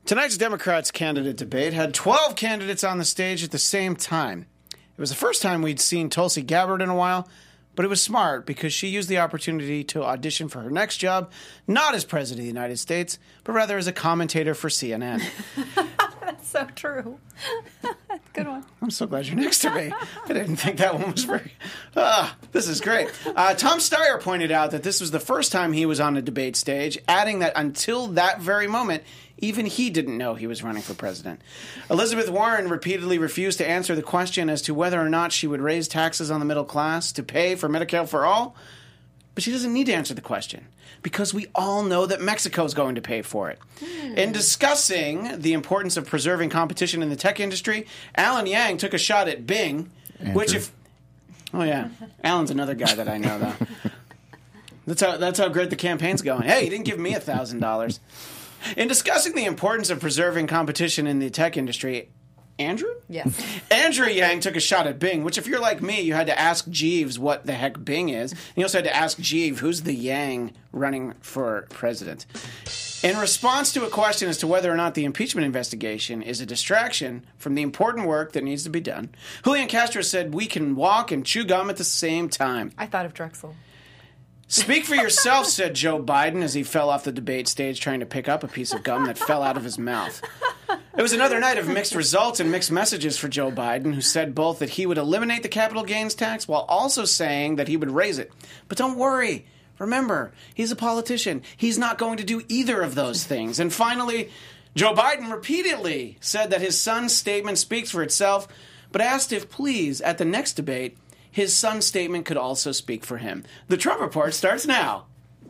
Tonight's Democrats candidate debate had 12 candidates on the stage at the same time. It was the first time we'd seen Tulsi Gabbard in a while, but it was smart because she used the opportunity to audition for her next job, not as President of the United States, but rather as a commentator for CNN. That's so true. Good one. I'm so glad you're next to me. I didn't think that one was very... this is great. Tom Steyer pointed out that this was the first time he was on a debate stage, adding that until that very moment, even he didn't know he was running for president. Elizabeth Warren repeatedly refused to answer the question as to whether or not she would raise taxes on the middle class to pay for Medicare for all. But she doesn't need to answer the question because we all know that Mexico is going to pay for it. In discussing the importance of preserving competition in the tech industry, Alan Yang took a shot at Bing, which if... Oh, yeah. Alan's another guy that I know, though. That's how great the campaign's going. Hey, he didn't give me $1,000. In discussing the importance of preserving competition in the tech industry, Andrew? Yes. Andrew Yang took a shot at Bing, which if you're like me, you had to ask Jeeves what the heck Bing is. And you also had to ask Jeeves, who's the Yang running for president? In response to a question as to whether or not the impeachment investigation is a distraction from the important work that needs to be done, Julian Castro said we can walk and chew gum at the same time. I thought of Drexel. Speak for yourself, said Joe Biden as he fell off the debate stage trying to pick up a piece of gum that fell out of his mouth. It was another night of mixed results and mixed messages for Joe Biden, who said both that he would eliminate the capital gains tax while also saying that he would raise it. But don't worry. Remember, he's a politician. He's not going to do either of those things. And finally, Joe Biden repeatedly said that his son's statement speaks for itself, but asked if, please, at the next debate, his son's statement could also speak for him. The Trump Report starts now.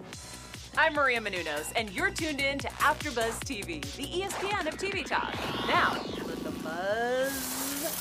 I'm Maria Menounos, and you're tuned in to AfterBuzz TV, the ESPN of TV talk. Now, let the buzz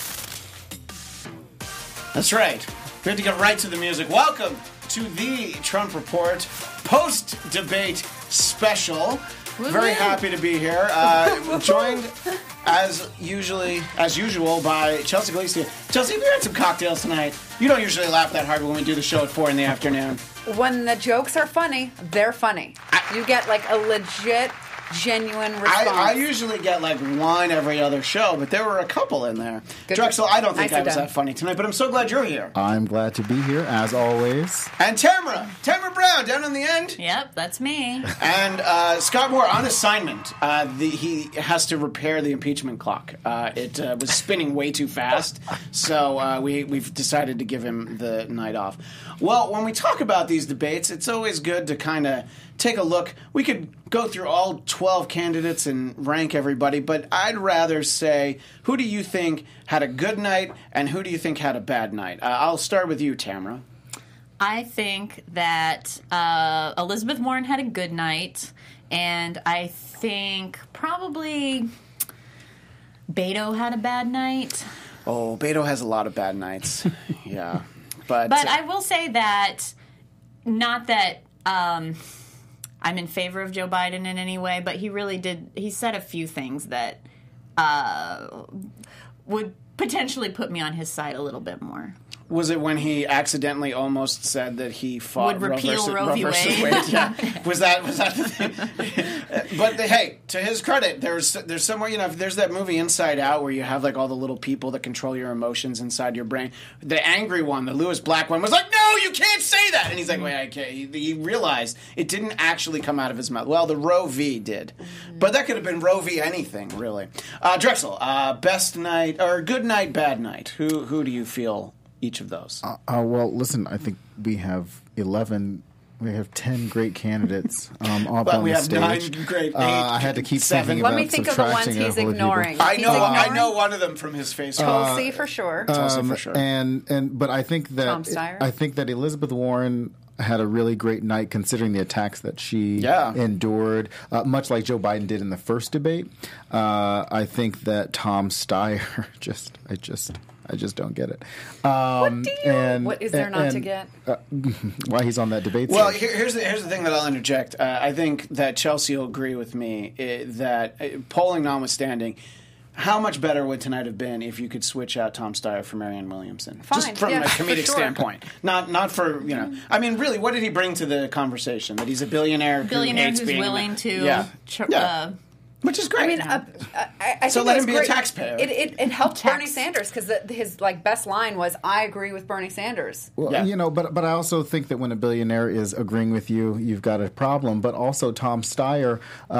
begin. That's right. We have to get right to the music. Welcome to the Trump Report post-debate special. Very happy to be here. Joined as usual by Chelsea Galicia. Chelsea, have you had some cocktails tonight? You don't usually laugh that hard when we do the show at 4 in the afternoon. When the jokes are funny, they're funny. You get like a legit, genuine response. I usually get like one every other show, but there were a couple in there. Good. Drexel, I don't think I was done. that funny tonight, but I'm so glad you're here. I'm glad to be here, as always. And Tamara Brown, down on the end. Yep, that's me. And Scott Moore, on assignment. He has to repair the impeachment clock. It was spinning way too fast, so we've decided to give him the night off. Well, when we talk about these debates, it's always good to kind of take a look. We could go through all 12 candidates and rank everybody, but I'd rather say, who do you think had a good night and who do you think had a bad night? I'll start with you, Tamara. I think that Elizabeth Warren had a good night, and I think probably Beto had a bad night. Oh, Beto has a lot of bad nights. Yeah. But I will say that, not that I'm in favor of Joe Biden in any way, but he said a few things that would potentially put me on his side a little bit more. Was it when he accidentally almost said that he fought Would repeal Roe v. Wade? Yeah. Was that the thing? But hey, to his credit, there's somewhere, there's that movie Inside Out where you have like all the little people that control your emotions inside your brain. The angry one, the Lewis Black one, was like, "No, you can't say that," and he's like, "Wait, I can't." He realized it didn't actually come out of his mouth. Well, the Roe v. did, but that could have been Roe v. anything, really. Drexel, best night or good night, bad night. Who do you feel? Each of those. Well, listen, I think we have 10 great candidates up but on we the have stage. 9 great. I had to keep 7. thinking Let about me think of the ones subtracting a he's whole heap of ignoring. I know one of them from his face. Tulsi for sure. Tulsi for sure. But I think that Tom Steyer. I think that Elizabeth Warren had a really great night considering the attacks that she endured, much like Joe Biden did in the first debate. I think that Tom Steyer I just don't get it. What is there not to get? Why he's on that debate stage. Well, here's the thing that I'll interject. I think that Chelsea will agree with me that polling notwithstanding, how much better would tonight have been if you could switch out Tom Steyer for Marianne Williamson? Fine. Just from a comedic standpoint. Not for, I mean, really, what did he bring to the conversation? That he's a billionaire Billionaire hates who's being willing to Which is great. I mean, I so think let it him be great. a taxpayer. It helped Bernie Sanders because his best line was, "I agree with Bernie Sanders." Well, but I also think that when a billionaire is agreeing with you, you've got a problem. But also Tom Steyer,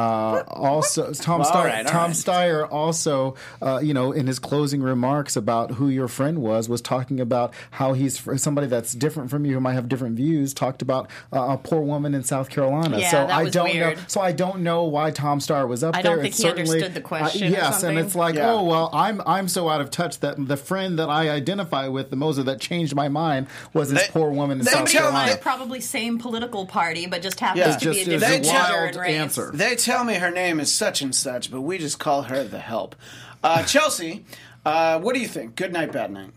Steyer also, in his closing remarks about who your friend was talking about how he's somebody that's different from you who might have different views. Talked about a poor woman in South Carolina. Yeah, so that was weird. I don't know why Tom Steyer was up there. I don't think he understood the question. Yes, and it's like, oh well, I'm so out of touch that the friend that I identify with the most that changed my mind was this poor woman in South Carolina. Probably same political party, but just happens to be a different wild answer. They tell me her name is such and such, but we just call her the help. Chelsea, what do you think? Good night, bad night?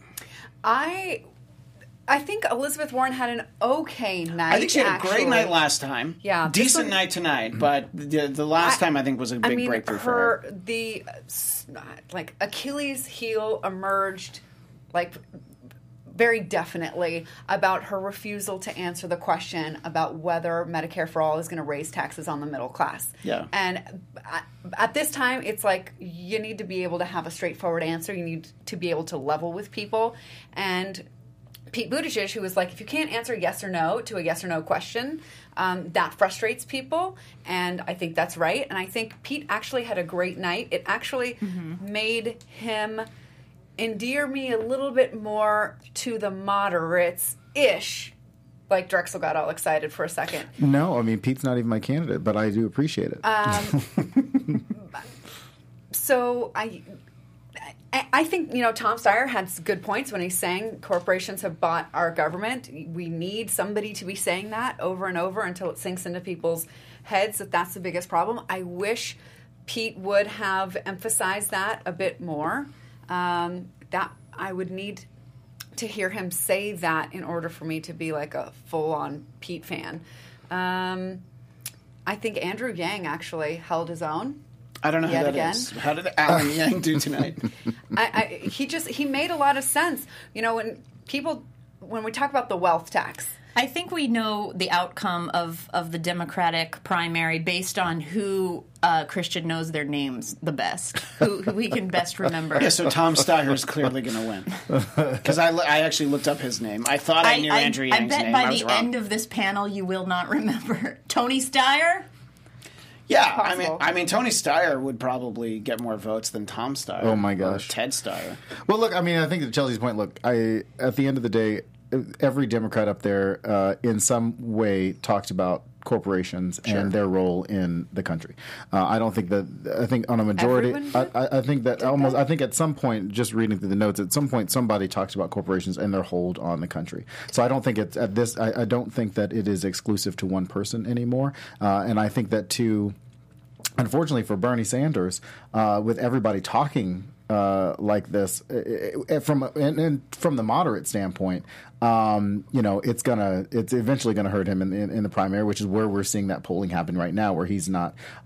I think Elizabeth Warren had an okay night. I think she had a great night last time. Yeah. Decent night tonight, but the last time I think was a big breakthrough for her. The Achilles heel emerged very definitely about her refusal to answer the question about whether Medicare for All is going to raise taxes on the middle class. Yeah. And at this time, it's like you need to be able to have a straightforward answer. You need to be able to level with people. And Pete Buttigieg, who was like, if you can't answer yes or no to a yes or no question, that frustrates people, and I think that's right. And I think Pete actually had a great night. It actually made him endear me a little bit more to the moderates-ish. Like Drexel got all excited for a second. No, I mean, Pete's not even my candidate, but I do appreciate it. So I think, Tom Steyer had good points when he's saying corporations have bought our government. We need somebody to be saying that over and over until it sinks into people's heads that that's the biggest problem. I wish Pete would have emphasized that a bit more. That I would need to hear him say that in order for me to be like a full-on Pete fan. I think Andrew Yang actually held his own. I don't know who that is. How did Alan Yang do tonight? He made a lot of sense. When we talk about the wealth tax, I think we know the outcome of the Democratic primary based on who Christian knows their names the best, who we can best remember. Yeah, so Tom Steyer is clearly going to win. Because I actually looked up his name. I thought I knew Andrew Yang's name. I bet by the end of this panel you will not remember. Tony Steyer? Yeah, I mean, Tony Steyer would probably get more votes than Tom Steyer. Oh my gosh, or Ted Steyer. Well, look, I mean, I think to Chelsea's point. Look, at the end of the day, every Democrat up there, in some way, talked about corporations and their role in the country. I don't think that. I think on a majority. I think that almost. I think at some point, just reading through the notes, at some point somebody talks about corporations and their hold on the country. So I don't think it's at this. I don't think that it is exclusive to one person anymore. And I think that unfortunately for Bernie Sanders, with everybody talking like this, from the moderate standpoint, it's eventually gonna hurt him in the primary, which is where we're seeing that polling happen right now, where he's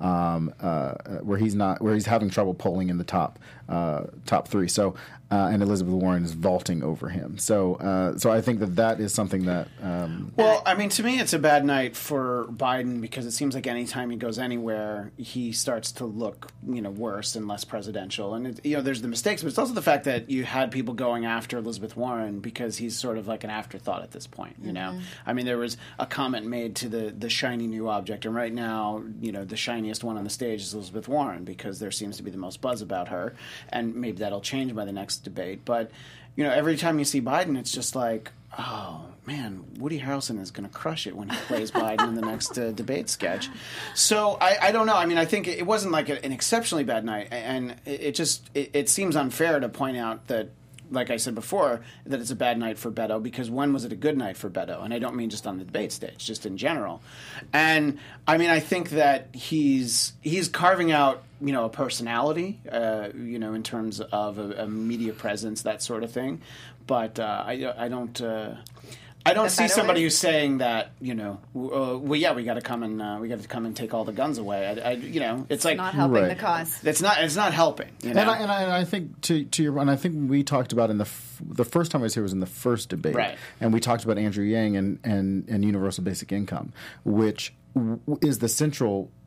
having trouble polling in the top three. So. And Elizabeth Warren is vaulting over him. So I think that is something that. Well, I mean, to me, it's a bad night for Biden because it seems like anytime he goes anywhere, he starts to look, worse and less presidential. And there's the mistakes, but it's also the fact that you had people going after Elizabeth Warren because he's sort of like an afterthought at this point. I mean, there was a comment made to the shiny new object, and right now, the shiniest one on the stage is Elizabeth Warren because there seems to be the most buzz about her, and maybe that'll change by the next debate. But every time you see Biden, it's just like, oh man, Woody Harrelson is going to crush it when he plays Biden in the next debate sketch. So I don't know. I mean, I think it wasn't like an exceptionally bad night, and it seems unfair to point out that, like I said before, that it's a bad night for Beto, because when was it a good night for Beto? And I don't mean just on the debate stage, just in general. And I mean, I think that he's carving out, a personality, in terms of a media presence, that sort of thing. But I don't see somebody who's saying that, well, yeah, we got to come and take all the guns away. It's like not helping the cause. It's not helping. And I think to your, and I think we talked about in the first time I was here was in the first debate, right? And we talked about Andrew Yang and universal basic income, which is the central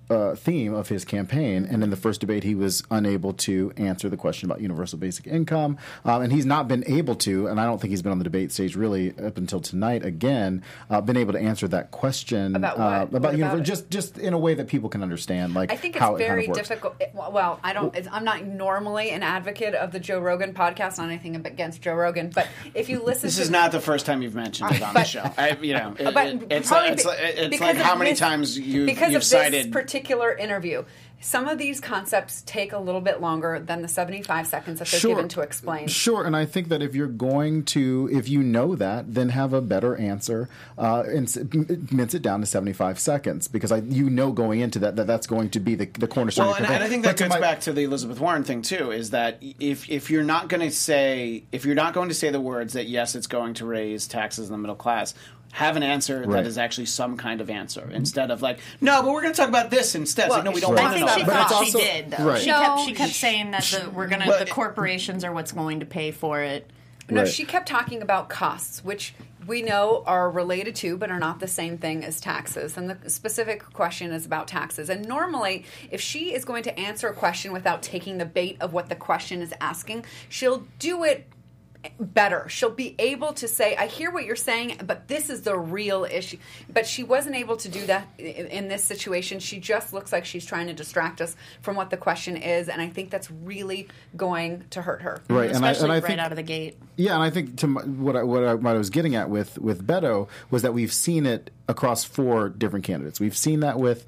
theme of his campaign. And in the first debate, he was unable to answer the question about universal basic income. And he's not been able to, and I don't think he's been on the debate stage really up until tonight again, been able to answer that question about what? Just in a way that people can understand. Like, I think it's how very it kind of difficult. Well, I'm not normally an advocate of the Joe Rogan podcast. Not anything against Joe Rogan, but if you listen, this is not the first time you've mentioned it on the show. It's like how many times you've cited this particular interview. Some of these concepts take a little bit longer than the 75 seconds that they're given to explain. Sure, and I think that if you know that, then have a better answer and mince it down to 75 seconds because going into that's going to be the cornerstone. Well, and I think that goes back to the Elizabeth Warren thing too. Is that if you're not going to say the words that yes, it's going to raise taxes in the middle class. Have an answer that is actually some kind of answer instead of like, no, but we're going to talk about this instead. Well, it's like, no, we don't want to know. I think she thought she did, though. Right. She kept saying that the corporations are what's going to pay for it. No, she kept talking about costs, which we know are related to but are not the same thing as taxes. And the specific question is about taxes. And normally, if she is going to answer a question without taking the bait of what the question is asking, she'll do it better. She'll be able to say, I hear what you're saying, but this is the real issue. But she wasn't able to do that in this situation. She just looks like she's trying to distract us from what the question is, and I think that's really going to hurt her. Right, especially and I right think, out of the gate. Yeah, and I think what I was getting at with Beto was that we've seen it across 4 different candidates. We've seen that with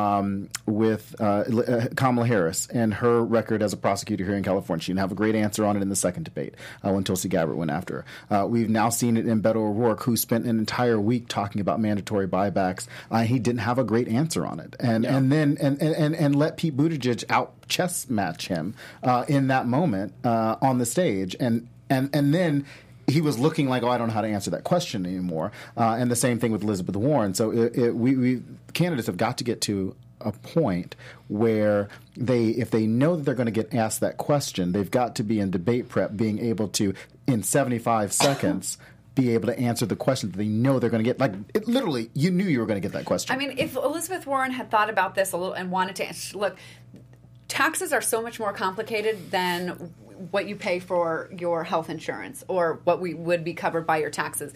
Kamala Harris and her record as a prosecutor here in California. She didn't have a great answer on it in the second debate when Tulsi Gabbard went after her. We've now seen it in Beto O'Rourke, who spent an entire week talking about mandatory buybacks. He didn't have a great answer on it, and then let Pete Buttigieg out chess match him in that moment on the stage, and then he was looking like, I don't know how to answer that question anymore. And the same thing with Elizabeth Warren. So we candidates have got to get to a point where if they know that they're going to get asked that question, they've got to be in debate prep, being able to, in 75 seconds, be able to answer the question that they know they're going to get. Like, literally, you knew you were going to get that question. I mean, if Elizabeth Warren had thought about this a little and wanted to answer, look, taxes are so much more complicated than what you pay for your health insurance or what would be covered by your taxes.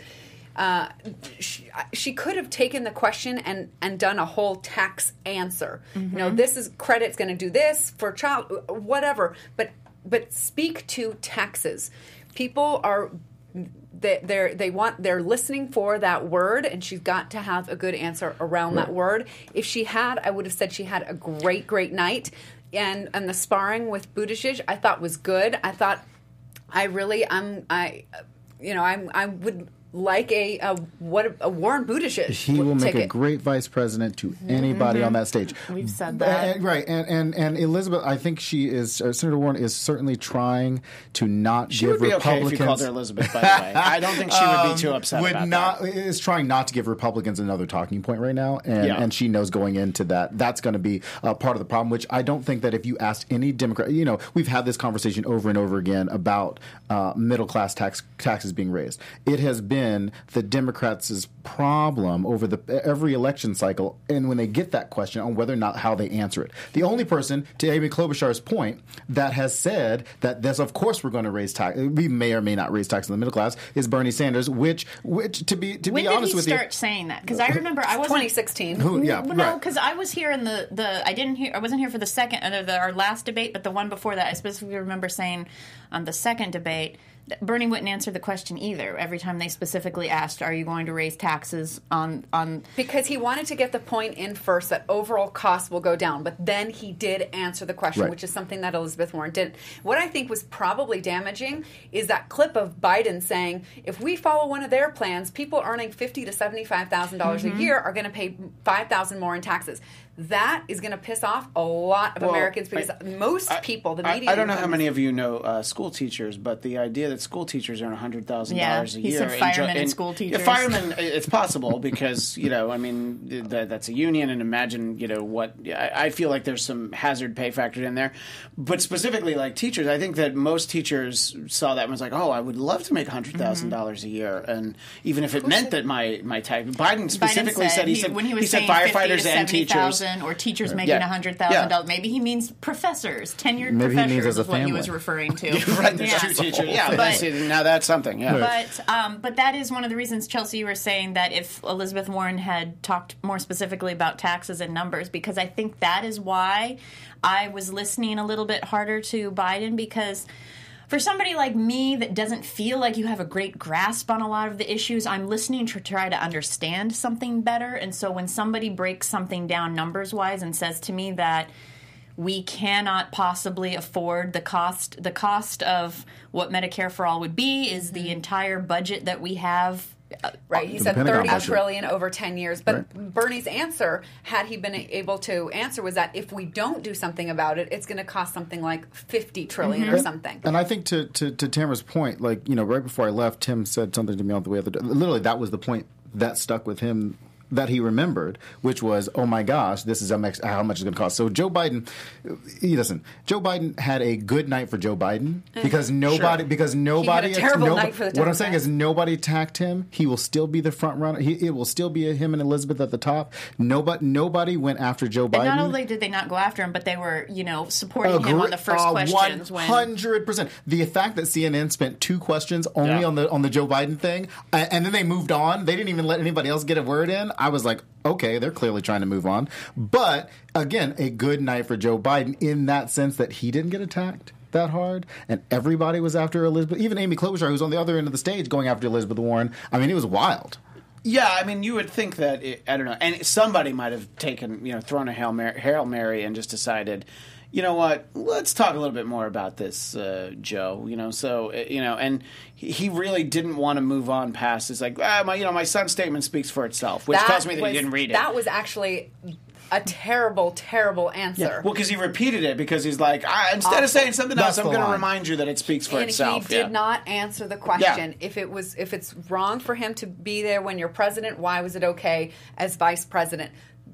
She could have taken the question and done a whole tax answer. Mm-hmm. You know, this is credit's going to do this for child, whatever. But speak to taxes. People are they're listening for that word, and she's got to have a good answer around that word. If she had, I would have said she had a great night. And the sparring with Buttigieg, I thought was good. I thought I would like a Warren Buttigieg. He will make a great vice president to anybody on that stage. We've said that. Right. And Elizabeth, I think Senator Warren is certainly trying to not give Republicans... She would be okay if you called her Elizabeth, by the way. I don't think she would be too upset about that. Is trying not to give Republicans another talking point right now, and she knows going into that's going to be part of the problem, which I don't think that if you asked any Democrat... You know, we've had this conversation over and over again about middle-class taxes being raised. It has been the Democrats' problem over every election cycle, and when they get that question on whether or not how they answer it. The only person, to Amy Klobuchar's point, that has said that this, of course, we're going to raise tax. We may or may not raise taxes in the middle class is Bernie Sanders. Which to be honest with you, when did he start saying that? Because I remember I wasn't 2016. No, because I was here in I wasn't here for the second our last debate, but the one before that. I specifically remember saying on the second debate, Bernie wouldn't answer the question either. Every time they specifically asked, "Are you going to raise taxes on?" Because he wanted to get the point in first that overall costs will go down, but then he did answer the question, which is something that Elizabeth Warren didn't. What I think was probably damaging is that clip of Biden saying, "If we follow one of their plans, people earning $50,000 to $75,000 a year are going to pay $5,000 more in taxes." That is going to piss off a lot of Americans because most people, the media... I don't know how many of you know school teachers, but the idea that school teachers earn $100,000 a year... he said firemen and school teachers. Yeah, firemen, it's possible because, that's a union, and imagine, what... I feel like there's some hazard pay factored in there. But specifically, like teachers, I think that most teachers saw that and was like, I would love to make $100,000 a year. And even if it meant that my tax... Biden specifically said, he said firefighters and teachers... $100,000 or teachers making $100,000. Maybe he means professors, tenured professors is what he was referring to. Right, there's two teachers. Yeah, now that's something. Yeah. But that is one of the reasons, Chelsea, you were saying that if Elizabeth Warren had talked more specifically about taxes and numbers, because I think that is why I was listening a little bit harder to Biden, because for somebody like me that doesn't feel like you have a great grasp on a lot of the issues, I'm listening to try to understand something better. And so when somebody breaks something down numbers-wise and says to me that we cannot possibly afford the cost of what Medicare for All would be is the entire budget that we have. Right, he said $30 trillion over 10 years. But Bernie's answer, had he been able to answer, was that if we don't do something about it, it's going to cost something like $50 trillion or something. And I think to Tamara's point, like, right before I left, Tim said something to me on the way out the door. Literally, that was the point that stuck with him, that he remembered, which was, oh my gosh, this is how much it's going to cost. So Joe Biden, Joe Biden had a good night for Joe Biden because nobody, he had a terrible night for the Democrats. What I'm saying is nobody attacked him. He will still be the front runner. It will still be him and Elizabeth at the top. Nobody went after Joe Biden. And not only did they not go after him, but they were, supporting him on the first questions. 100%. The fact that CNN spent 2 questions only on the Joe Biden thing, and then they moved on. They didn't even let anybody else get a word in. I was like, okay, they're clearly trying to move on. But, again, a good night for Joe Biden in that sense that he didn't get attacked that hard, and everybody was after Elizabeth. Even Amy Klobuchar, who's on the other end of the stage, going after Elizabeth Warren. I mean, it was wild. Yeah, I mean, you would think that, I don't know, and somebody might have taken, thrown a Hail Mary and just decided, you know what, let's talk a little bit more about this, Joe, and he really didn't want to move on past this, like, my son's statement speaks for itself, which tells me that he didn't read it. That was actually a terrible, terrible answer. Yeah. Well, because he repeated it, because he's like, instead of saying something else, I'm going to remind you that it speaks for itself. He did not answer the question. Yeah. If it's wrong for him to be there when you're president, why was it okay as vice president?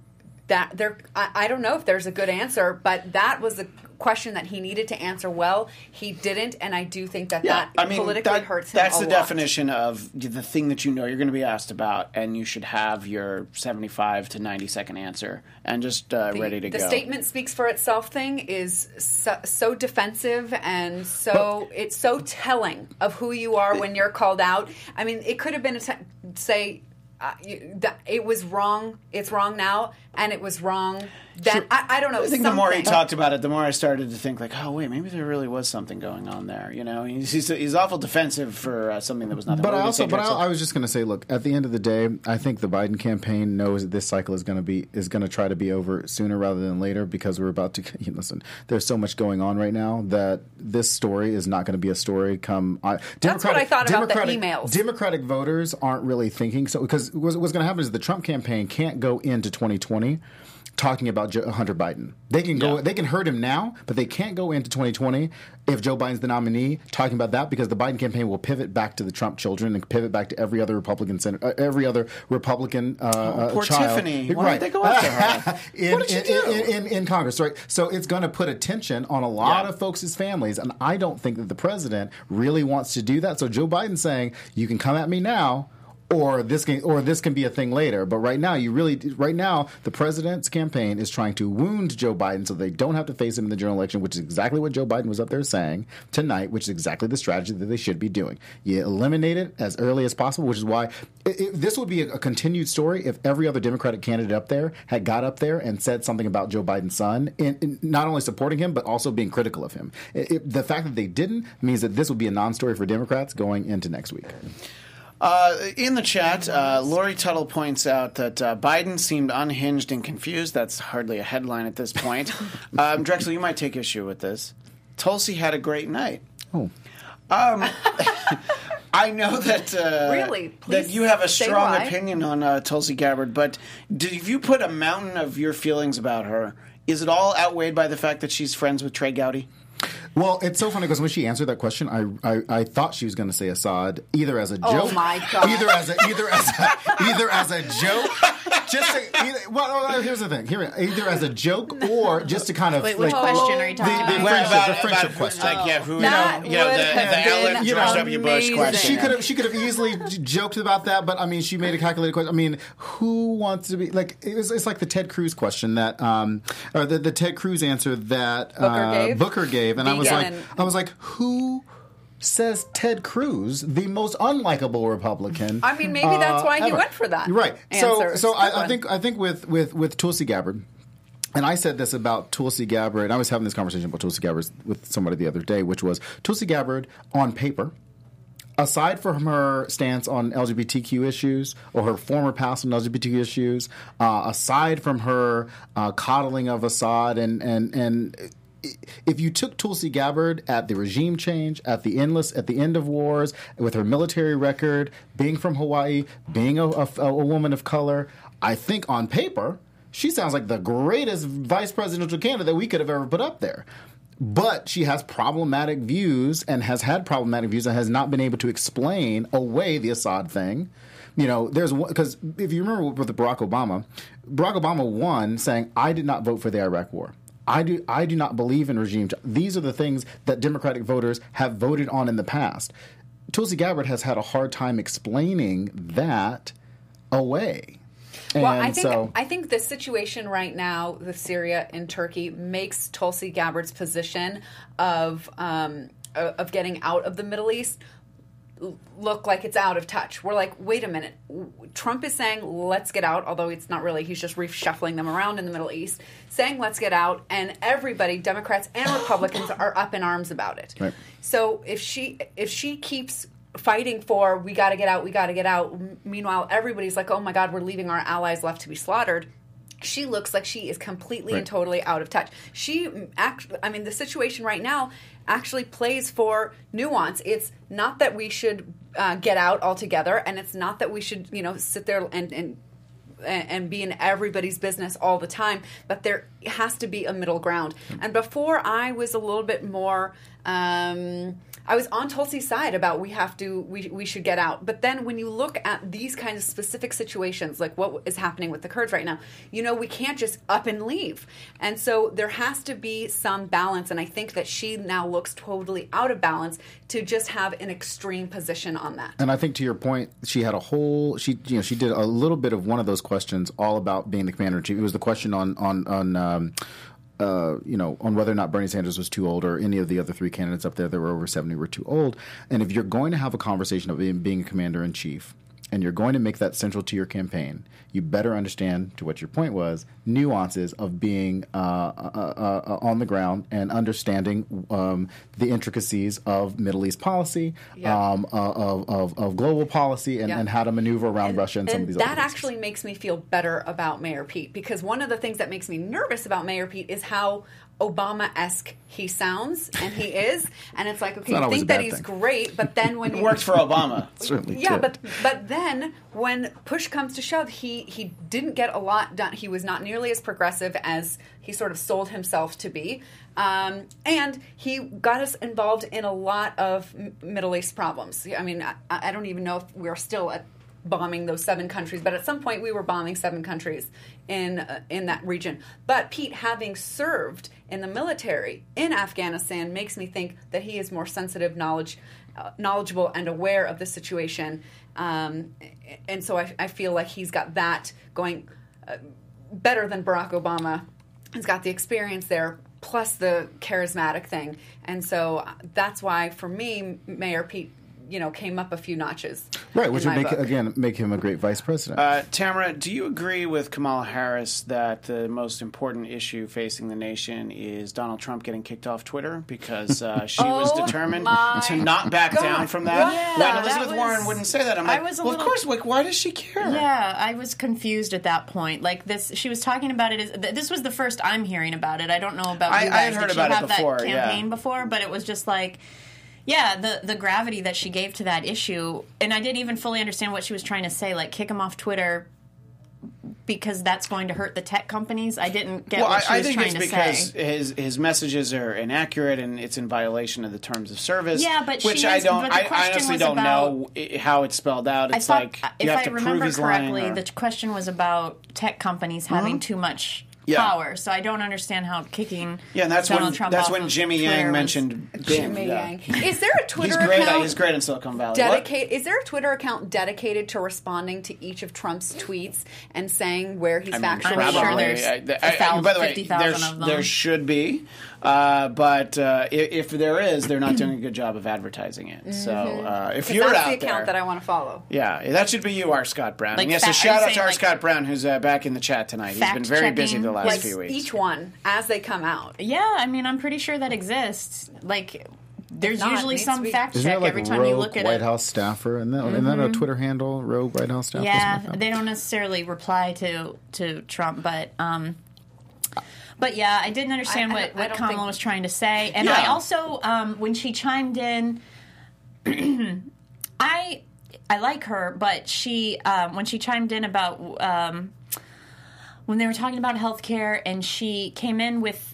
I don't know if there's a good answer, but that was a question that he needed to answer well. He didn't, and I do think that politically hurts him That's a the lot. Definition of the thing that you're going to be asked about, and you should have your 75 to 90-second answer and just ready to go. The statement speaks for itself thing is so defensive, and it's so telling of who you are when you're called out. I mean, it could have been say it was wrong. It's wrong now, and it was wrong then. Sure. I don't know. I think the more he talked about it, the more I started to think, like, oh wait, maybe there really was something going on there. He's awful defensive for something that was not. But I was just going to say, look, at the end of the day, I think the Biden campaign knows that this cycle is going to try to be over sooner rather than later, because we're about to listen. There's so much going on right now that this story is not going to be a story come. That's what I thought about the emails. Democratic voters aren't really thinking so, because what's going to happen is the Trump campaign can't go into 2020 talking about Hunter Biden. They can go. They can hurt him now, but they can't go into 2020 if Joe Biden's the nominee talking about that, because the Biden campaign will pivot back to the Trump children and pivot back to every other Republican senator, every other Republican poor child. Tiffany. Why did they go after her? What did you do? In Congress, right? So it's going to put attention on a lot of folks' families, and I don't think that the president really wants to do that. So Joe Biden's saying, you can come at me now, or this can be a thing later. But right now, the president's campaign is trying to wound Joe Biden so they don't have to face him in the general election, which is exactly what Joe Biden was up there saying tonight, which is exactly the strategy that they should be doing. You eliminate it as early as possible, which is why this would be a continued story if every other Democratic candidate up there had got up there and said something about Joe Biden's son, in not only supporting him, but also being critical of him. The fact that they didn't means that this would be a non-story for Democrats going into next week. In the chat, Lori Tuttle points out that Biden seemed unhinged and confused. That's hardly a headline at this point. Drexel, you might take issue with this. Tulsi had a great night. Oh. I know that really? that you have a strong opinion on Tulsi Gabbard, but if you put a mountain of your feelings about her, is it all outweighed by the fact that she's friends with Trey Gowdy? Well, it's so funny because when she answered that question, I thought she was going to say Assad either as a joke, oh my God. either as a joke, here's the thing. Either as a joke or just to kind of... Wait, which question are you talking about? The friendship question. Like, the Ellen George W. Bush question. She could have easily joked about that, but I mean, she made a calculated question. I mean, who wants to be like? It's like the Ted Cruz question that, or the Ted Cruz answer that Booker gave, and I was like, who says Ted Cruz, the most unlikable Republican? I mean, maybe that's why he went for that. Right. So I think with Tulsi Gabbard. And I said this about Tulsi Gabbard. I was having this conversation about Tulsi Gabbard with somebody the other day, which was Tulsi Gabbard on paper, aside from her stance on LGBTQ issues or her former past on LGBTQ issues, aside from her coddling of Assad and if you took Tulsi Gabbard at the regime change, at the end of wars, with her military record, being from Hawaii, being a woman of color, I think on paper she sounds like the greatest vice presidential candidate we could have ever put up there. But she has problematic views and has had problematic views and has not been able to explain away the Assad thing. Because if you remember with Barack Obama won saying, I did not vote for the Iraq War. I do not believe in regime. These are the things that Democratic voters have voted on in the past. Tulsi Gabbard has had a hard time explaining that away. Well, I think the situation right now with Syria and Turkey makes Tulsi Gabbard's position of getting out of the Middle East look like it's out of touch. We're like, wait a minute. Trump is saying, let's get out, although it's not really. He's just reshuffling them around in the Middle East, saying, let's get out, and everybody, Democrats and Republicans, are up in arms about it. Right. So if she keeps fighting for, we got to get out, meanwhile, everybody's like, oh my God, we're leaving our allies left to be slaughtered. She looks like she is completely and totally out of touch. The situation right now actually plays for nuance. It's not that we should get out altogether, and it's not that we should, sit there and be in everybody's business all the time, but there has to be a middle ground. And before, I was a little bit more... I was on Tulsi's side about we should get out. But then when you look at these kinds of specific situations, like what is happening with the Kurds right now, we can't just up and leave. And so there has to be some balance. And I think that she now looks totally out of balance to just have an extreme position on that. And I think to your point, she had she did a little bit of one of those questions all about being the commander-in-chief. It was the question on whether or not Bernie Sanders was too old or any of the other three candidates up there that were over 70 were too old. And if you're going to have a conversation of being a commander-in-chief and you're going to make that central to your campaign, you better understand, to what your point was, nuances of being on the ground and understanding the intricacies of Middle East policy, of global policy, and how to maneuver around Russia and some of these other places. That actually makes me feel better about Mayor Pete, because one of the things that makes me nervous about Mayor Pete is how Obama-esque he sounds, and he is, and it's like, okay, you think that he's great, but then when it worked for Obama, but then when push comes to shove, he didn't get a lot done. He was not nearly as progressive as he sort of sold himself to be, and he got us involved in a lot of Middle East problems. I mean, I don't even know if we're still at bombing those 7 countries, but at some point we were bombing 7 countries in that region. But Pete, having served in the military in Afghanistan, makes me think that he is more sensitive, knowledgeable, and aware of the situation. And so I feel like he's got that going better than Barack Obama. He's got the experience there, plus the charismatic thing. And so that's why, for me, Mayor Pete came up a few notches. Right, which would make him a great vice president. Tamara, do you agree with Kamala Harris that the most important issue facing the nation is Donald Trump getting kicked off Twitter? Because she was determined to not back down from that. Yeah, when Elizabeth Warren wouldn't say that, I'm like, of course, why does she care? Yeah, I was confused at that point. Like this, she was talking about it this was the first I'm hearing about it. I don't know about you guys. I had heard about it before. That campaign before, but it was just like, yeah, the gravity that she gave to that issue, and I didn't even fully understand what she was trying to say, like kick him off Twitter. because that's going to hurt the tech companies? I didn't get what she was trying to say. I think it's because his messages are inaccurate and it's in violation of the terms of service. Yeah, but I honestly don't know how it's spelled out. It's like you have to prove he's lying. If I remember correctly, the question was about tech companies having too much power. So I don't understand how kicking Donald Trump that's when Jimmy Yang mentioned Jimmy Yang. Is there a Twitter account? He's great in Silicon Valley. Is there a Twitter account dedicated to responding to each of Trump's tweets and saying where he's factually wrong? I'm sure there's by the way, 50,000 of them. There should be. But if there is, they're not doing a good job of advertising it. So if you're out there, that's the account that I want to follow. Yeah, that should be you, R. Scott Brown. And yes, a shout out to R. Scott Brown, who's back in the chat tonight. He's been very busy the last few weeks. Each one as they come out. Yeah, I mean, I'm pretty sure that exists. Like, there's usually some fact check there, like, every time you look at White House staffer, and isn't that a Twitter handle? Rogue White House staffer. Yeah, they don't necessarily reply to Trump, but. But yeah, I didn't understand what Kamala was trying to say. And I also, when she chimed in, I like her, but she when she chimed in about when they were talking about healthcare, and she came in with,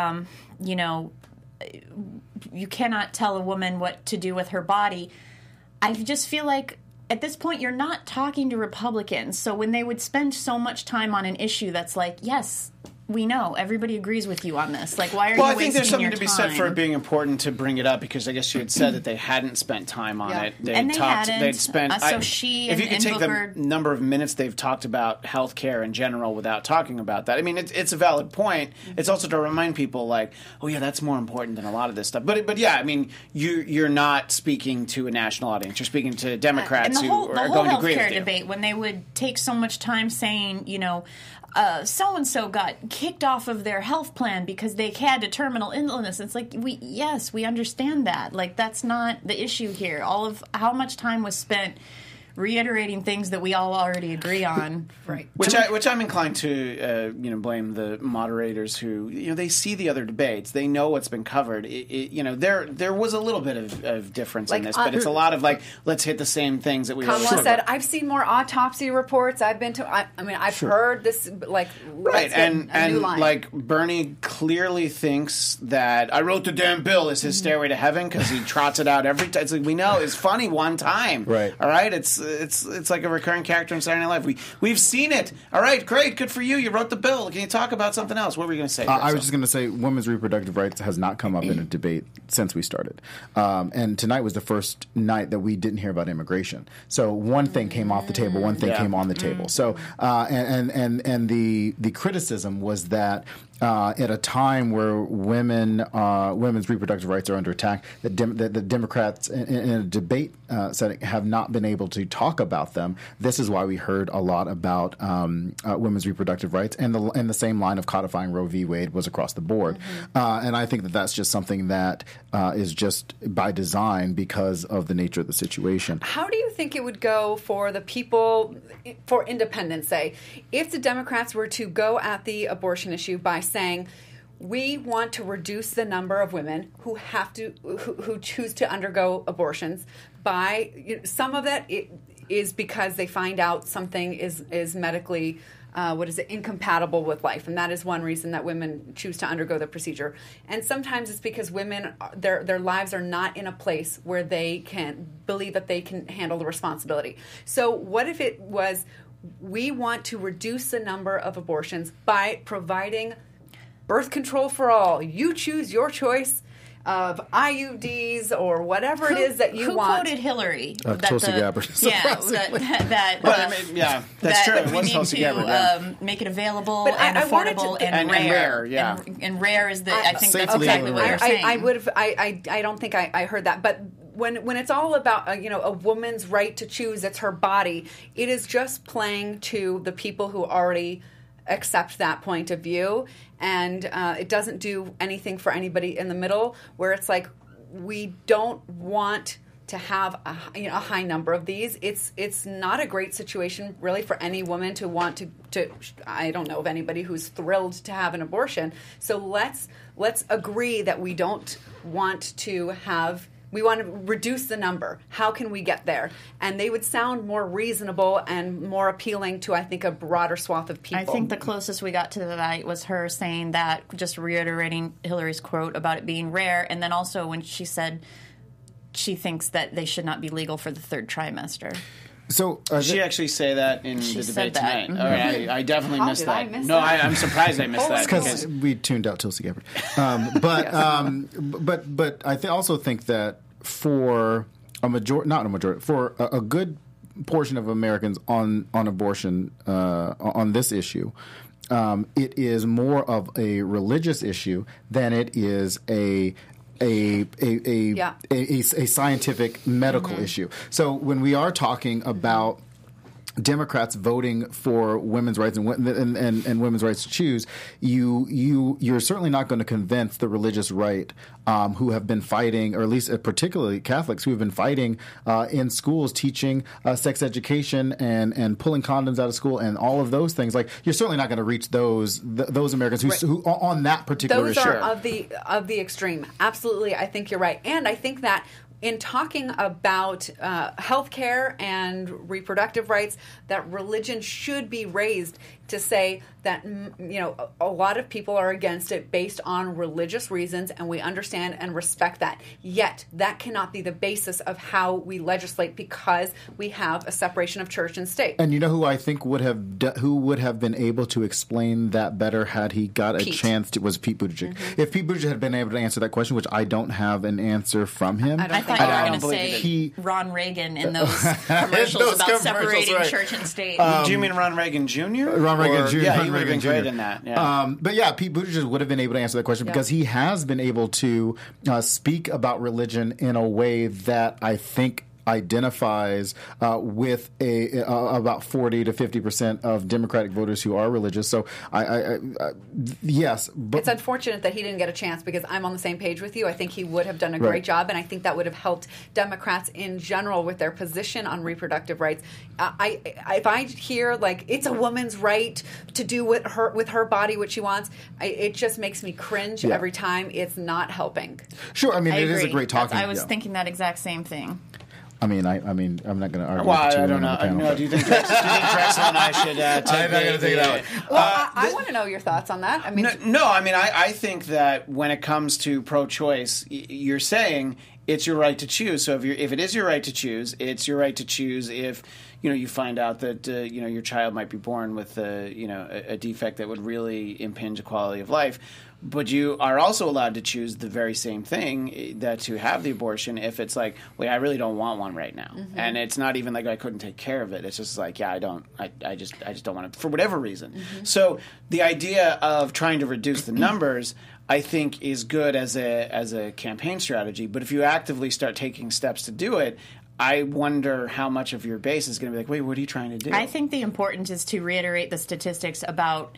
you cannot tell a woman what to do with her body. I just feel like at this point you're not talking to Republicans. So when they would spend so much time on an issue that's like, yes, we know. Everybody agrees with you on this. Like, why are you wasting your time? Well, I think there's something to be said for it being important to bring it up, because I guess she had said that they hadn't spent time on it. They'd spent. So she if you could take Booker, the number of minutes they've talked about healthcare in general without talking about that, I mean, it's a valid point. It's also to remind people, like, oh yeah, that's more important than a lot of this stuff. But yeah, I mean, you're not speaking to a national audience. You're speaking to Democrats who are going to agree with you. The whole healthcare debate, when they would take so much time saying, so-and-so got kicked off of their health plan because they had a terminal illness. It's like, we understand that. Like, that's not the issue here. All of how much time was spent reiterating things that we all already agree on. Right. Which I'm inclined to blame the moderators who they see the other debates. They know what's been covered. There was a little bit of difference in this, but it's a lot of like, let's hit the same things that we already Kamala said, I've seen more autopsy reports. I've been to I've heard this, like, right. And new line. Like, Bernie clearly thinks that I wrote the damn bill is his stairway to heaven because he trots it out every time. It's like, we know it's funny one time. Right. All right. It's like a recurring character in Saturday Night Live. We've seen it. All right, great, good for you. You wrote the bill. Can you talk about something else? What were you going to say? I was just going to say women's reproductive rights has not come up in a debate since we started. And tonight was the first night that we didn't hear about immigration. So one thing came off the table, one thing came on the table. So and the criticism was that at a time where women's reproductive rights are under attack, the Democrats in a debate setting have not been able to talk about them. This is why we heard a lot about women's reproductive rights, and the same line of codifying Roe v. Wade was across the board. And I think that that's just something that is just by design because of the nature of the situation. How do you think it would go for the people, for independents, say, if the Democrats were to go at the abortion issue by saying, we want to reduce the number of women who choose to undergo abortions by some of that is because they find out something is medically incompatible with life, and that is one reason that women choose to undergo the procedure. And sometimes it's because women, their lives are not in a place where they can believe that they can handle the responsibility. So what if it was, we want to reduce the number of abortions by providing birth control for all. You choose your choice of IUDs or whatever it is that you want. Who quoted Hillary? Tulsi Gabbard. Yeah, that's true. We need to make it available and affordable and rare. Yeah, and rare is I think that's exactly what you're saying. I don't think I heard that, but when it's all about a woman's right to choose, it's her body. It is just playing to the people who already accept that point of view, and it doesn't do anything for anybody in the middle, where it's like, we don't want to have a high number of these. It's not a great situation really for any woman to want to I don't know of anybody who's thrilled to have an abortion. So let's agree that we don't want to have We want to reduce the number. How can we get there? And they would sound more reasonable and more appealing to, I think, a broader swath of people. I think the closest we got to that was her saying that, just reiterating Hillary's quote about it being rare, and then also when she said she thinks that they should not be legal for the third trimester. So did she actually say that in the debate tonight? Mm-hmm. All right, I definitely missed that. I'm surprised I missed that because we tuned out Tulsi Gabbard. But I also think that for for a good portion of Americans on abortion on this issue, it is more of a religious issue than it is a scientific medical issue. So when we are talking about Democrats voting for women's rights and women's rights to choose, you're certainly not going to convince the religious right who have been fighting, or at least particularly Catholics who have been fighting in schools, teaching sex education and pulling condoms out of school and all of those things. Like, you're certainly not going to reach those Americans who on that particular issue. Those are of the extreme. Absolutely, I think you're right, and I think that in talking about healthcare and reproductive rights, that religion should be raised to say that, a lot of people are against it based on religious reasons, and we understand and respect that. Yet, that cannot be the basis of how we legislate, because we have a separation of church and state. And you know who I think would have been able to explain that better had he got a chance to, was Pete Buttigieg. Mm-hmm. If Pete Buttigieg had been able to answer that question, which I don't have an answer from him. I thought you were going to say Ron Reagan in those commercials about separating church and state. Do you mean Ron Reagan Jr.? Ron Reagan Jr. Yeah, he would have been great in that. Yeah. But yeah, Pete Buttigieg would have been able to answer that question because he has been able to speak about religion in a way that I think identifies with about 40 to 50% of Democratic voters who are religious. So yes, but it's unfortunate that he didn't get a chance, because I'm on the same page with you. I think he would have done a great job, and I think that would have helped Democrats in general with their position on reproductive rights. If I hear like it's a woman's right to do with her body what she wants, it just makes me cringe every time. It's not helping. Sure, I mean it is a great talking. I was thinking that exact same thing. I mean, I'm not going to argue. Well, with I don't know. No, do you think Drexel and I should take I'm not going to take it out. Well, I want to know your thoughts on that. I mean, I think that when it comes to pro-choice, you're saying it's your right to choose. So if it is your right to choose, it's your right to choose if you find out that your child might be born with a defect that would really impinge the quality of life. But you are also allowed to choose the very same thing, that to have the abortion, if it's like, wait, I really don't want one right now. Mm-hmm. And it's not even like I couldn't take care of it. It's just like, I just don't want it for whatever reason. Mm-hmm. So the idea of trying to reduce the numbers, I think, is good as a campaign strategy. But if you actively start taking steps to do it, I wonder how much of your base is going to be like, wait, what are you trying to do? I think the importance is to reiterate the statistics about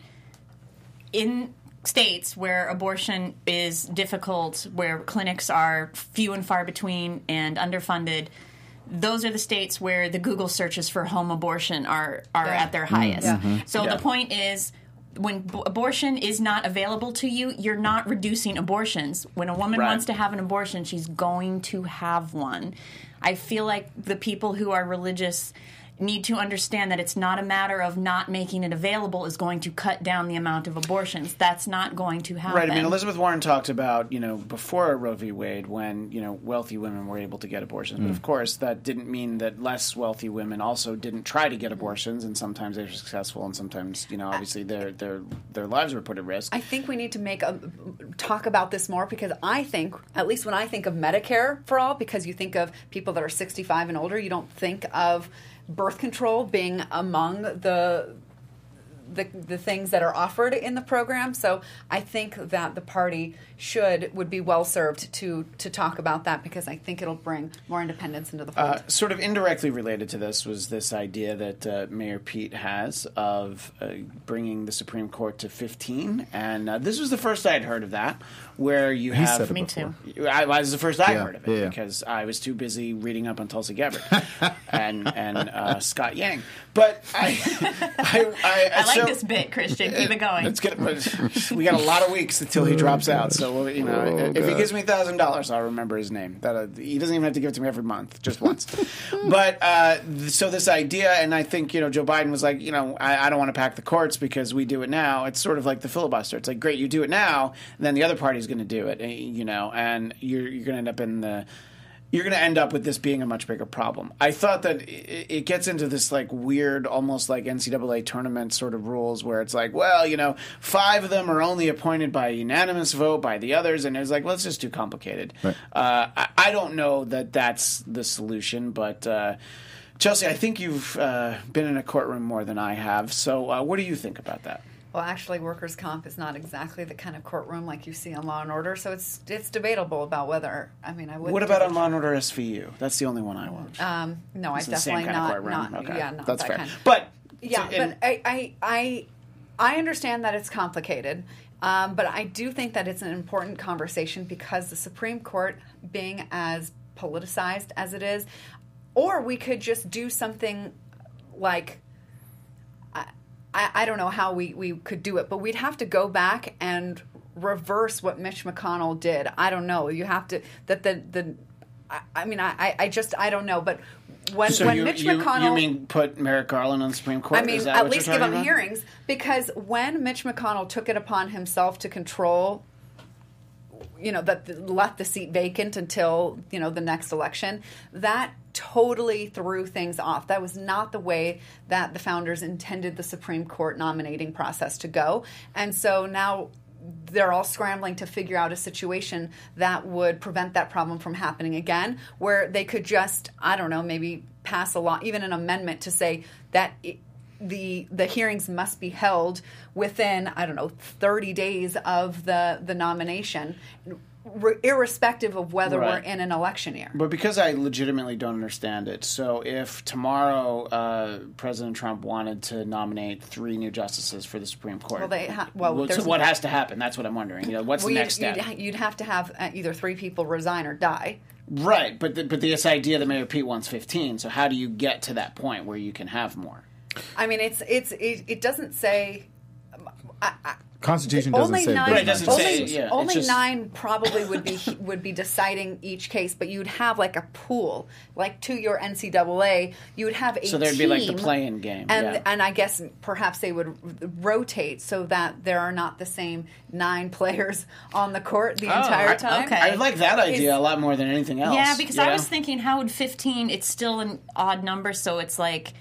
in states where abortion is difficult, where clinics are few and far between and underfunded. Those are the states where the Google searches for home abortion are at their highest. Mm-hmm. So the point is, when abortion is not available to you, you're not reducing abortions. When a woman wants to have an abortion, she's going to have one. I feel like the people who are religious need to understand that it's not a matter of not making it available is going to cut down the amount of abortions. That's not going to happen. Right. I mean, Elizabeth Warren talked about, before Roe v. Wade, when, wealthy women were able to get abortions. But of course, that didn't mean that less wealthy women also didn't try to get abortions, and sometimes they were successful, and sometimes, obviously their lives were put at risk. I think we need to talk about this more, because I think, at least when I think of Medicare for all, because you think of people that are 65 and older, you don't think of birth control being among the things that are offered in the program. So I think that the party would be well served to talk about that, because I think it'll bring more independence into the fold. Sort of indirectly related to this was this idea that Mayor Pete has of bringing the Supreme Court to 15. And this was the first I'd heard of that, where you have... said it Me before. too. I was the first I heard of it, because I was too busy reading up on Tulsi Gabbard and Scott Yang. But I like like this bit, Christian. Keep it going. We got a lot of weeks until he drops out. So if he gives me $1,000, I'll remember his name. He doesn't even have to give it to me every month, just once. But so this idea, and I think Joe Biden was like, I don't want to pack the courts because we do it now. It's sort of like the filibuster. It's like, great, you do it now, and then the other party's going to do it. And you're going to end up you're going to end up with this being a much bigger problem. I thought that it gets into this like weird, almost like NCAA tournament sort of rules where it's like, well, 5 of them are only appointed by a unanimous vote by the others, and it's like, well, it's just too complicated. Right. I don't know that that's the solution, but Chelsea, I think you've been in a courtroom more than I have. So what do you think about that? Well, actually, workers' comp is not exactly the kind of courtroom like you see on Law and Order, so it's debatable about whether. I mean, I would. What about on Law and Order SVU? That's the only one I watch. No, I've definitely not. Okay. Yeah, not that's that fair. kind. But I understand that it's complicated, but I do think that it's an important conversation because the Supreme Court, being as politicized as it is, or we could just do something like. I don't know how we could do it, but we'd have to go back and reverse what Mitch McConnell did. I don't know. You have to I don't know. But when Mitch McConnell, you mean put Merrick Garland on the Supreme Court? I mean, at least give him hearings, because when Mitch McConnell took it upon himself to control. That left the seat vacant until, the next election, that totally threw things off. That was not the way that the founders intended the Supreme Court nominating process to go. And so now they're all scrambling to figure out a situation that would prevent that problem from happening again, where they could just, I don't know, maybe pass a law, even an amendment to say that the hearings must be held within, 30 days of the nomination, irrespective of whether we're in an election year. But because I legitimately don't understand it, so if tomorrow President Trump wanted to nominate 3 new justices for the Supreme Court, so what has to happen? That's what I'm wondering. What's the next step? You'd have to have either 3 people resign or die. Right, but this idea that Mayor Pete wants 15, so how do you get to that point where you can have more? I mean, it doesn't say. Constitution doesn't say. Only 9 probably would be deciding each case, but you'd have like a pool, like to your NCAA. You would have a so there'd team, be like the play-in game, and I guess perhaps they would rotate so that there are not the same 9 players on the court the entire time. Okay. I like that idea a lot more than anything else. Yeah, because I was thinking, how would 15? It's still an odd number, so it's like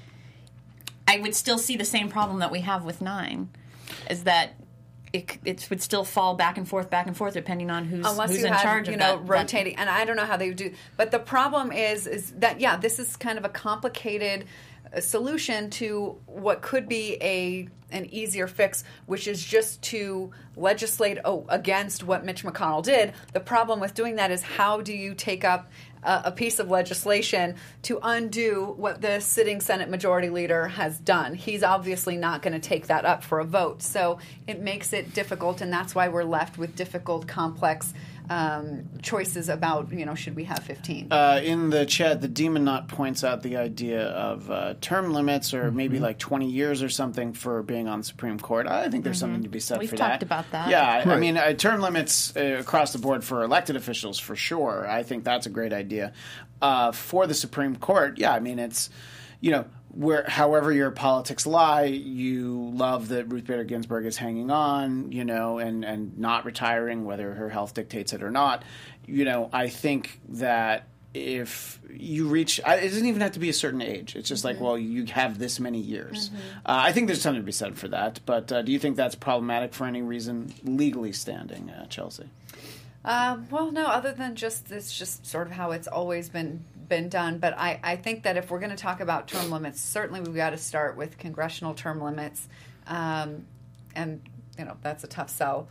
I would still see the same problem that we have with 9, is that. It would still fall back and forth, depending on who's in charge of that. Rotating. And I don't know how they would do. But the problem is that, this is kind of a complicated solution to what could be an easier fix, which is just to legislate against what Mitch McConnell did. The problem with doing that is, how do you take up a piece of legislation to undo what the sitting Senate Majority Leader has done? He's obviously not going to take that up for a vote. So it makes it difficult, and that's why we're left with difficult, complex choices about, should we have 15? In the chat, the Demon Knot points out the idea of term limits, or maybe like 20 years or something for being on the Supreme Court. I think there's something to be said for that. We've talked about that. Yeah, right. I mean, term limits across the board for elected officials, for sure. I think that's a great idea. For the Supreme Court, I mean, it's, where however your politics lie, you love that Ruth Bader Ginsburg is hanging on, and not retiring, whether her health dictates it or not. I think that if you reach, it doesn't even have to be a certain age. It's just like, well, you have this many years. I think there's something to be said for that. But do you think that's problematic for any reason, legally standing, Chelsea? Well, no, other than it's just sort of how it's always been done. But I think that if we're going to talk about term limits, certainly we've got to start with congressional term limits. And, that's a tough sell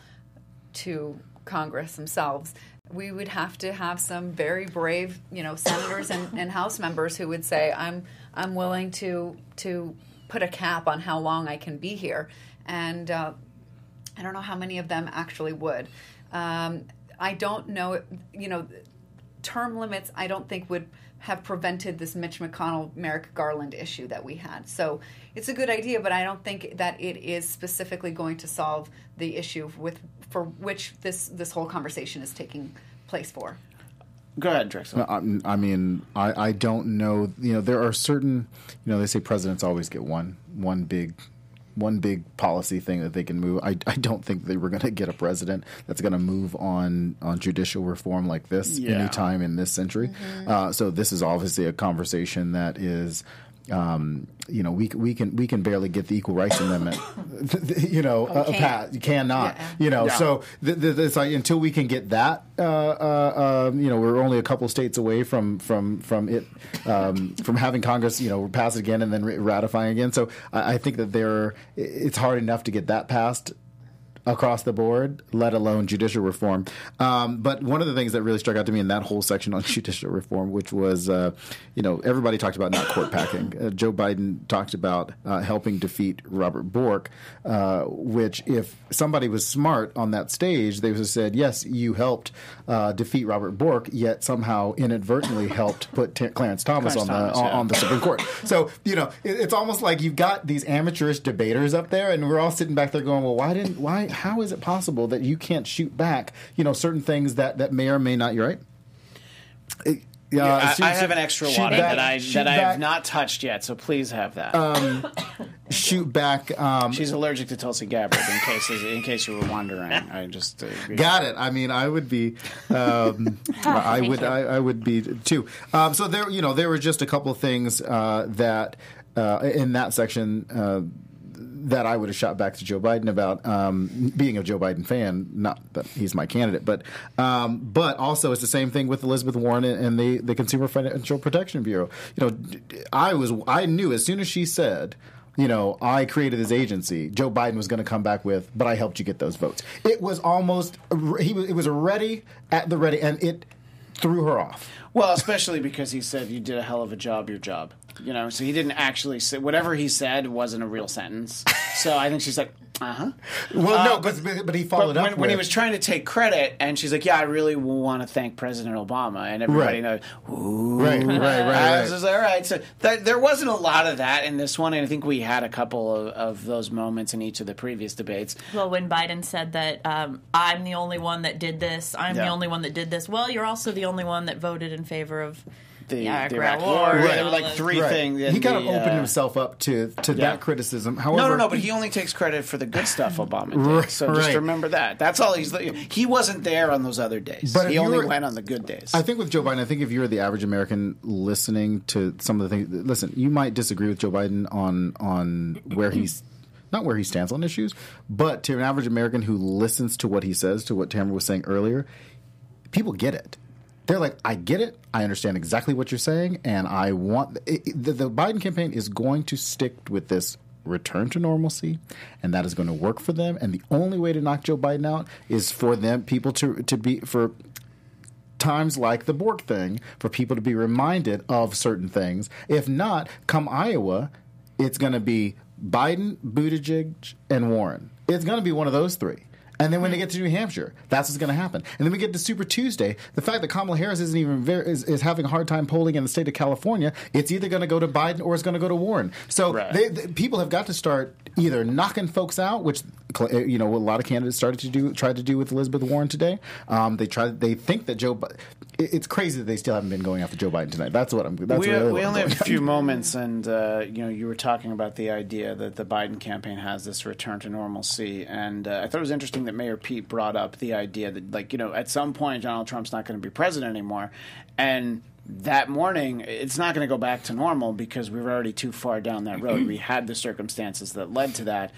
to Congress themselves. We would have to have some very brave, senators and House members who would say, I'm willing to put a cap on how long I can be here. And I don't know how many of them actually would. I don't know, term limits, I don't think would have prevented this Mitch McConnell, Merrick Garland issue that we had. So it's a good idea, but I don't think that it is specifically going to solve the issue for which this whole conversation is taking place for. Go ahead, Drexel. I mean, I don't know. There are certain, they say presidents always get one big policy thing that they can move. I don't think they were going to get a president that's going to move on judicial reform like this anytime in this century. Mm-hmm. So this is obviously a conversation that is, we can barely get the Equal Rights Amendment, you cannot, So it's like until we can get that, we're only a couple of states away from it, from having Congress, pass it again and then ratifying again. So I think that it's hard enough to get that passed across the board, let alone judicial reform. But one of the things that really struck out to me in that whole section on judicial reform, which was, everybody talked about not court packing. Joe Biden talked about helping defeat Robert Bork, which if somebody was smart on that stage, they would have said, yes, you helped defeat Robert Bork, yet somehow inadvertently helped put Clarence Thomas on the Supreme Court. So, it's almost like you've got these amateurish debaters up there, and we're all sitting back there going, well, how is it possible that you can't shoot back, certain things that may or may not, you're right? I have an extra water that I have not touched yet, so please have that. Shoot back. She's allergic to Tulsi Gabbard. In case you were wondering, I just got it. I mean, I would be. I would be too. So there were just a couple of things that in that section. That I would have shot back to Joe Biden about, being a Joe Biden fan. Not that he's my candidate, but also it's the same thing with Elizabeth Warren and the Consumer Financial Protection Bureau. I knew as soon as she said, I created this agency, Joe Biden was going to come back with, but I helped you get those votes. It was almost it was ready at the ready, and it threw her off. Well, especially because he said you did a hell of a job, your job. So he didn't actually say whatever he said wasn't a real sentence. So I think she's like, Well, no, but he followed up when he was trying to take credit, and she's like, yeah, I really want to thank President Obama, and everybody knows. Ooh. Right. I was just like, all right. So there wasn't a lot of that in this one, and I think we had a couple of those moments in each of the previous debates. Well, when Biden said that I'm the only one that did this, the only one that did this. Well, you're also the only one that voted in favor of the Iraq War. Right. There were like three things. He kind of opened himself up to that criticism. However, no, but he only takes credit for the good stuff Obama did. So just remember that. That's all he wasn't there on those other days. But he only went on the good days. I think with Joe Biden, if you're the average American listening to some of the things, listen, you might disagree with Joe Biden on where he's not where he stands on issues, but to an average American who listens to what he says, to what Tamara was saying earlier, people get it. They're like, I get it. I understand exactly what you're saying, and I want the Biden campaign is going to stick with this return to normalcy, and that is going to work for them. And the only way to knock Joe Biden out is for people to be for times like the Bork thing, for people to be reminded of certain things. If not, come Iowa, it's going to be Biden, Buttigieg, and Warren. It's going to be one of those three. And then when they get to New Hampshire, that's what's going to happen. And then we get to Super Tuesday. The fact that Kamala Harris isn't even is having a hard time polling in the state of California, it's either going to go to Biden or it's going to go to Warren. So people have got to start either knocking folks out, which a lot of candidates tried to do with Elizabeth Warren today. They think that Joe. It's crazy that they still haven't been going after Joe Biden tonight. That's what I'm. We only have a few moments, and you were talking about the idea that the Biden campaign has this return to normalcy, and I thought it was interesting that Mayor Pete brought up the idea that, at some point Donald Trump's not going to be president anymore, and that morning it's not going to go back to normal because we're already too far down that road. We had the circumstances that led to that.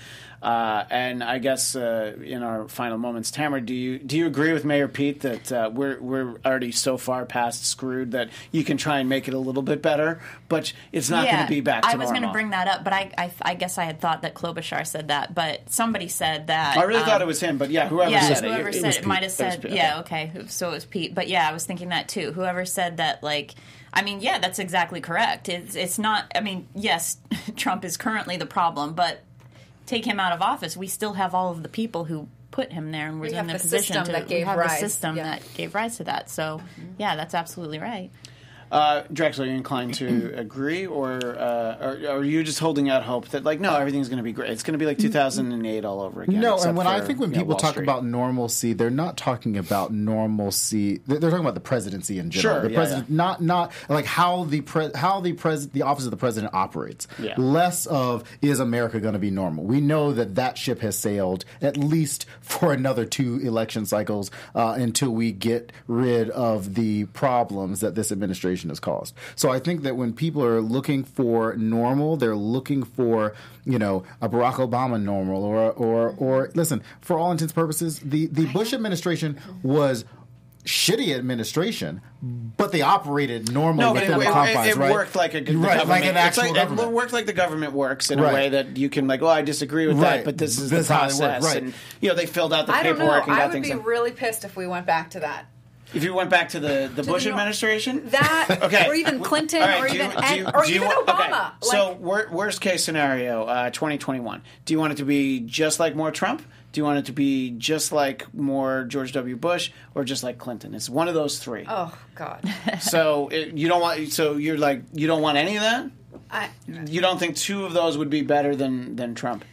And I guess in our final moments, Tamara, do you agree with Mayor Pete that we're already so far past screwed that you can try and make it a little bit better, but it's not going to be back to normal? I was going to bring that up, but I guess I had thought that Klobuchar said that, but somebody said that. I really thought it was him, but whoever said it might have said, okay, so it was Pete. But I was thinking that too. Whoever said that, that's exactly correct. It's not, yes, Trump is currently the problem, but take him out of office, we still have all of the people who put him there and was We in have the the position system to that gave have rise. the system Yeah. that gave rise to that. So, yeah, that's absolutely right. Drexel, are you inclined to agree, or are you just holding out hope that, like, no, everyth's going to be great? It's going to be like 2008 all over again. No, except and for, I think when people Wall talk Street. about normalcy, they're not talking about normalcy. They're talking about the presidency in general. Sure, the president, not like how the office of the president operates. Yeah. Less of, is America going to be normal? We know that ship has sailed at least for another 2 election cycles until we get rid of the problems that this administration has caused. So I think that when people are looking for normal, they're looking for, a Barack Obama normal, or listen, for all intents and purposes, the Bush administration was shitty administration, but they operated normally within the confines, it right? worked like a good right, government. like an actual government. It worked like the government works in a Right. way that you can, like, I disagree with Right. that, but this is This is the how it process. worked, right. And, they filled out the I don't know. paperwork and I got would things be done. really pissed if we went back to that. If you went back to the Bush administration? That, Okay. or even Clinton, All right, or do even you Obama. Okay. So, worst case scenario, 2021. Do you want it to be just like more Trump? Do you want it to be just like more George W. Bush, or just like Clinton? It's one of those 3. Oh God. So you don't want. So you're like, you don't want any of that. You don't think 2 of those would be better than Trump?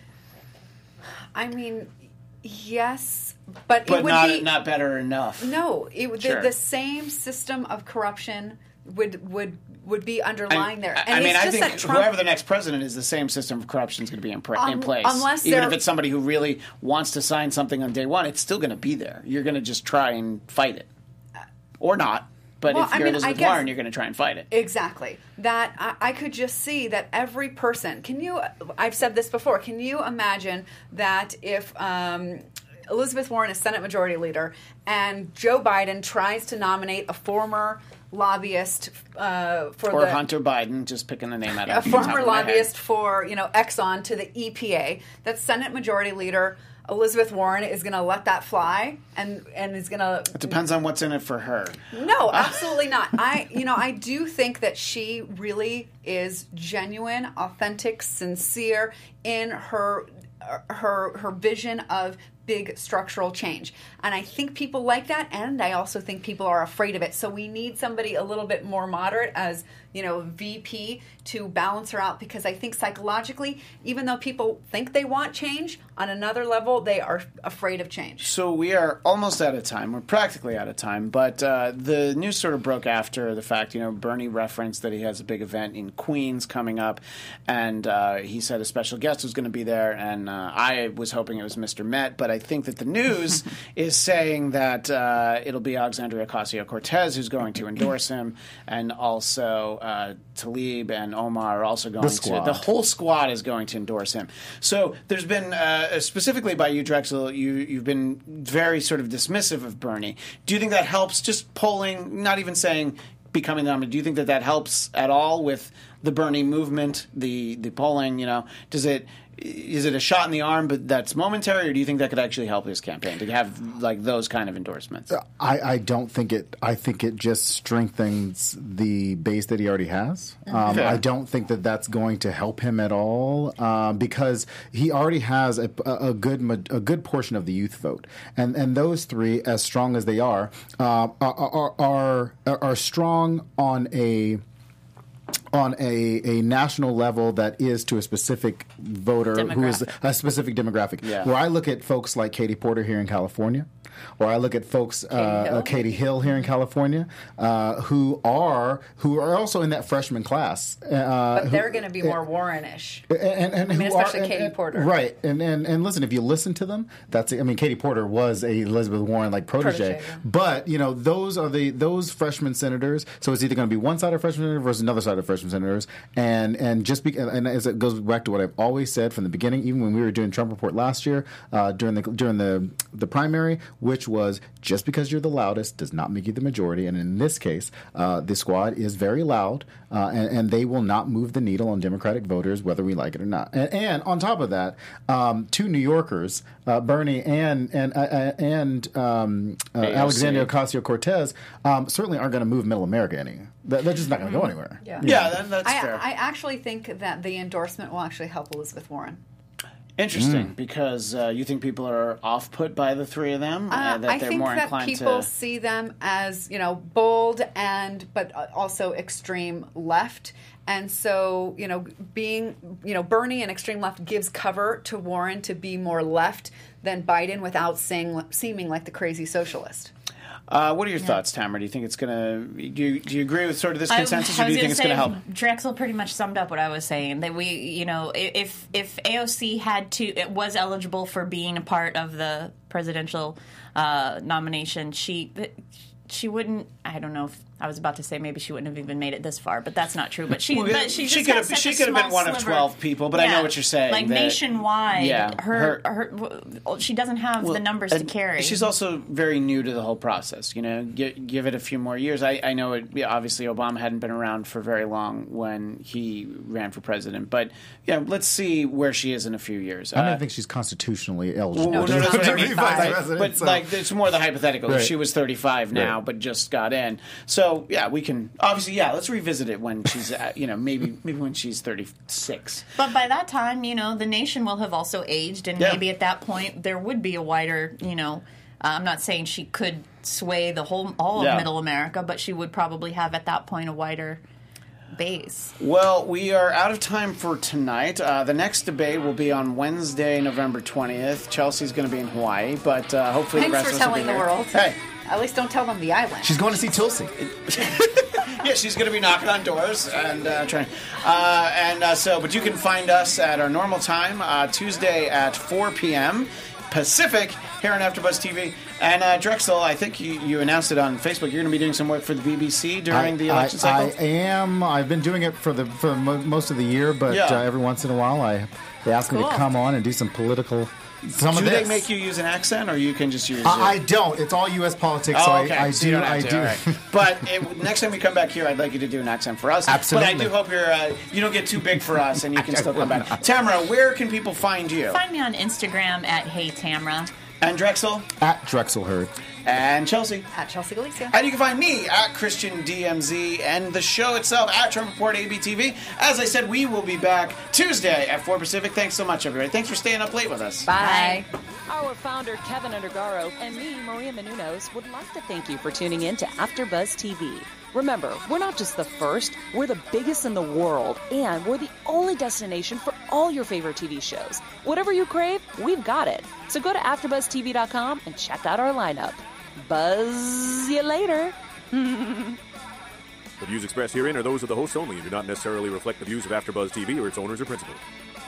I mean, yes, but it But would not be not better enough. no. Sure. The same system of corruption would be underlying there. And I mean, it's I just think that Trump, whoever the next president is, the same system of corruption is going to be in place. unless Even they're- if it's somebody who really wants to sign something on day one, it's still going to be there. You're going to just try and fight it, or not. But Well, if I you're mean, Elizabeth I guess- Warren, you're going to try and fight it. Exactly. That I could just see that every person. I've said this before. Can you imagine that if Elizabeth Warren is Senate Majority Leader and Joe Biden tries to nominate a former lobbyist Or Hunter Biden, just picking a name out of a the top former of my head. lobbyist for Exxon to the EPA, that Senate Majority Leader Elizabeth Warren is going to let that fly and is going to. It depends on what's in it for her. No, absolutely not. I do think that she really is genuine, authentic, sincere in her vision of big structural change. And I think people like that, and I also think people are afraid of it. So we need somebody a little bit more moderate as, VP to balance her out, because I think psychologically, even though people think they want change, on another level, they are afraid of change. So we are almost out of time. We're practically out of time. But the news sort of broke after the fact. Bernie referenced that he has a big event in Queens coming up, and he said a special guest was going to be there. And I was hoping it was Mr. Met, but I think that the news is saying that it'll be Alexandria Ocasio-Cortez who's going to endorse him, and also Tlaib and Omar are also going to. The whole squad is going to endorse him. So there's been, specifically by you, Drexel, you've been very sort of dismissive of Bernie. Do you think that helps, just polling, not even saying becoming the nominee? Do you think that helps at all with the Bernie movement, the polling? Is it a shot in the arm, but that's momentary, or do you think that could actually help his campaign to have like those kind of endorsements? I don't think it. I think it just strengthens the base that he already has. I don't think that that's going to help him at all because he already has a good portion of the youth vote, and those 3, as strong as they are strong on a national level that is to a specific voter who is a specific demographic. Yeah. Where I look at folks like Katie Porter here in California, or I look at folks Katie Hill here in California, who are also in that freshman class. But they're going to be more Warren-ish. And especially Katie Porter. Right. And listen, if you listen to them, Katie Porter was a Elizabeth Warren protege. But, those are those freshman senators. So it's either going to be one side of freshman senator versus another side of freshman senators. And as it goes back to what I've always said from the beginning, even when we were doing Trump Report last year, during the primary, which was just because you're the loudest does not make you the majority. And in this case, the squad is very loud, and they will not move the needle on Democratic voters, whether we like it or not. And on top of that, 2 New Yorkers, Bernie and Alexandria Ocasio-Cortez, certainly aren't going to move Middle America any. They're just not going to go anywhere. Yeah, that's fair. I actually think that the endorsement will actually help Elizabeth Warren. Interesting, because you think people are off-put by the three of them? That I they're think more that inclined people to see them as, bold but also extreme left. And so, being, Bernie and extreme left gives cover to Warren to be more left than Biden without seeming like the crazy socialist. What are your thoughts, Tamara? Do you think it's going to... Do you agree with sort of this consensus, or do you think it's going to help? Drexel pretty much summed up what I was saying. That we, if AOC was eligible for being a part of the presidential nomination, she wouldn't... I don't know if... I was about to say maybe she wouldn't have even made it this far, but that's not true. But she could have been one of 12 people, but I know what you're saying. Like nationwide, she doesn't have the numbers to carry. She's also very new to the whole process. Give it a few more years. I know obviously Obama hadn't been around for very long when he ran for president, but let's see where she is in a few years. I don't think she's constitutionally eligible. No, that's what I mean. But it's more the hypothetical. Right. If she was 35 now, but just got in, so. We can obviously let's revisit it when she's maybe when she's 36. But by that time, the nation will have also aged, and maybe at that point there would be a wider, I'm not saying she could sway all of Middle America, but she would probably have at that point a wider base. Well, we are out of time for tonight. The next debate will be on Wednesday, November 20th. Chelsea's going to be in Hawaii, but hopefully the rest of us will be there. Thanks for telling the world. Hey. At least don't tell them the island. She's going to see Tulsi. She's going to be knocking on doors and trying. But you can find us at our normal time, Tuesday at 4 p.m. Pacific, here on AfterBuzz TV. And Drexel, I think you announced it on Facebook. You're going to be doing some work for the BBC during the election cycle. I am. I've been doing it for most of the year, but every once in a while they ask me to come on and do some political. Do they make you use an accent, or you can just use? I don't. It's all U.S. politics. Oh, okay. I do. Right. But next time we come back here, I'd like you to do an accent for us. Absolutely. But I do hope you don't get too big for us, and you can still come back. Tamara, where can people find you? Find me on Instagram at Hey Tamara. And Drexel? At Drexel Hurd. And Chelsea? At Chelsea Galicia. And you can find me at Christian DMZ, and the show itself at Trump Report ABTV. As I said, we will be back Tuesday at 4 Pacific. Thanks so much, everybody. Thanks for staying up late with us. Bye. Our founder, Kevin Undergaro, and me, Maria Menounos, would like to thank you for tuning in to AfterBuzz TV. Remember, we're not just the first, we're the biggest in the world, and we're the only destination for all your favorite TV shows. Whatever you crave, we've got it. So go to AfterBuzzTV.com and check out our lineup. Buzz you later. The views expressed herein are those of the hosts only and do not necessarily reflect the views of AfterBuzz TV or its owners or principals.